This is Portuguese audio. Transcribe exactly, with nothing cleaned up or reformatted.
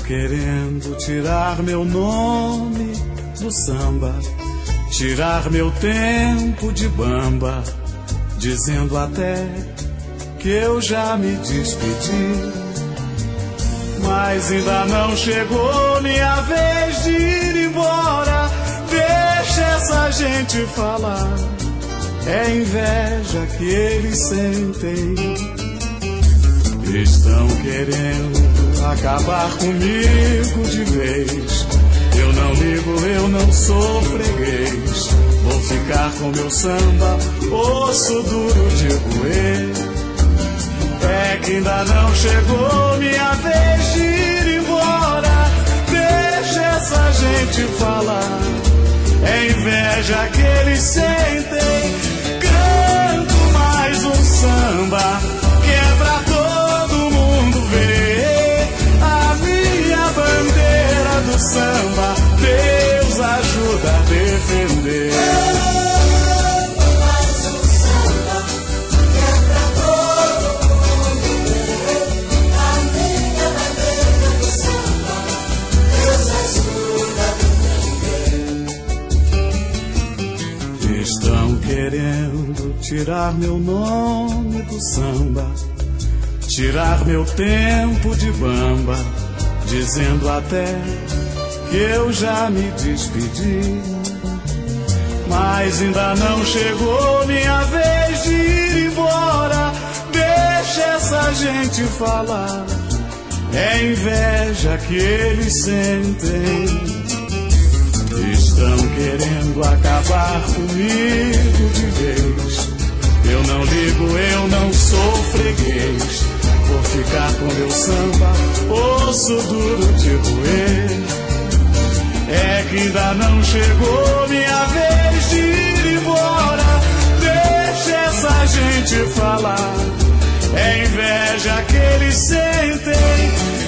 querendo tirar meu nome do samba, tirar meu tempo de bamba, dizendo até que eu já me despedi. Mas ainda não chegou minha vez de ir embora. Deixa essa gente falar, é inveja que eles sentem. Estão querendo acabar comigo de vez. Eu não ligo, eu não sou freguês. Vou ficar com meu samba, osso duro de roer. É que ainda não chegou minha vez de ir embora. Deixa essa gente falar, é inveja que eles sentem. Canto mais um samba que é pra todo mundo ver. A minha bandeira do samba, Deus ajuda a defender. Querendo tirar meu nome do samba, tirar meu tempo de bamba, dizendo até que eu já me despedi. Mas ainda não chegou minha vez de ir embora. Deixa essa gente falar, é inveja que eles sentem. Estão querendo acabar comigo de vez. Eu não ligo, eu não sou freguês. Vou ficar com meu samba, osso duro de roer. É que ainda não chegou minha vez de ir embora. Deixa essa gente falar, é inveja que eles sentem.